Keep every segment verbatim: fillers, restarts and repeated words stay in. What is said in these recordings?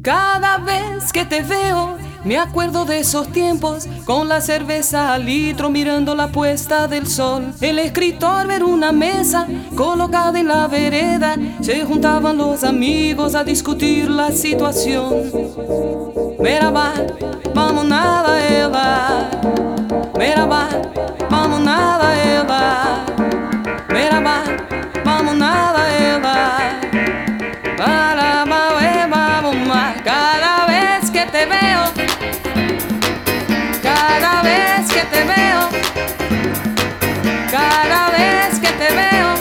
Cada vez que te veo, me acuerdo de esos tiempos, con la cerveza al litro mirando la puesta del sol. El escritor ver una mesa colocada en la vereda, se juntaban los amigos a discutir la situación. Merhaba, vamos nada ela. Merhaba, vamos nada ela. Merhaba, vamos nada ela. Para, vamos más. Cada vez que te veo, cada vez que te veo, cada vez que te veo,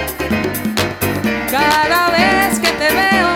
cada vez que te veo.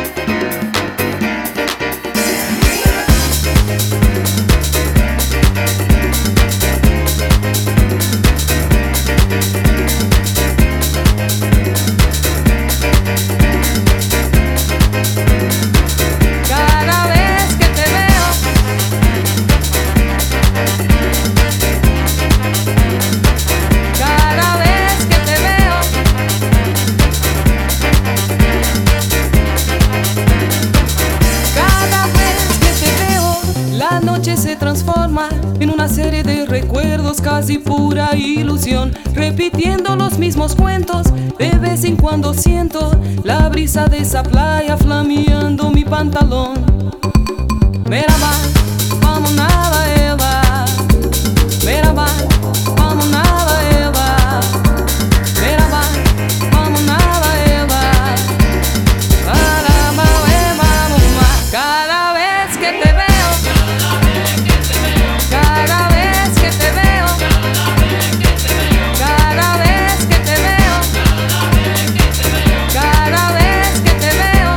La noche se transforma en una serie de recuerdos, casi pura ilusión, repitiendo los mismos cuentos. De vez en cuando siento la brisa de esa playa flameando mi pantalón. Merhaba, vamos nada ela. Merhaba, vamos nada ela. Merhaba, vamos nada ela. Merhaba, vamos más. Cada vez que te veo, cada vez que te veo, cada vez que te veo, cada vez que te veo,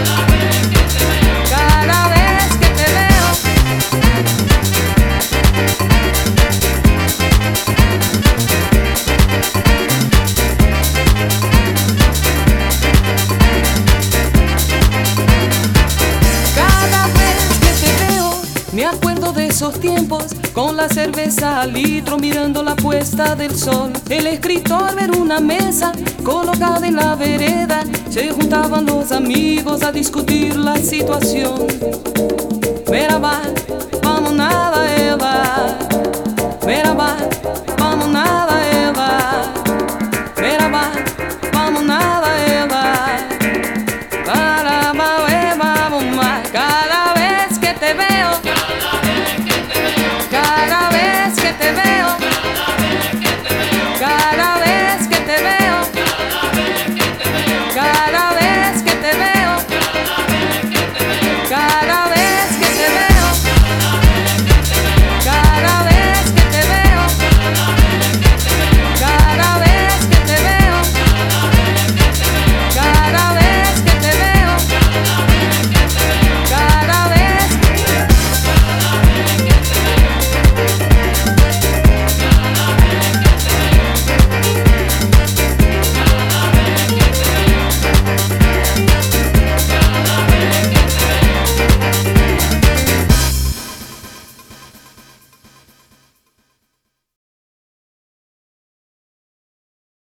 cada vez que te veo. Cada vez que te veo, me acuerdo de esos tiempos, con la cerveza al litro mirando la puesta del sol. El escritor ver una mesa colocada en la vereda, se juntaban los amigos a discutir la situación. Merhaba,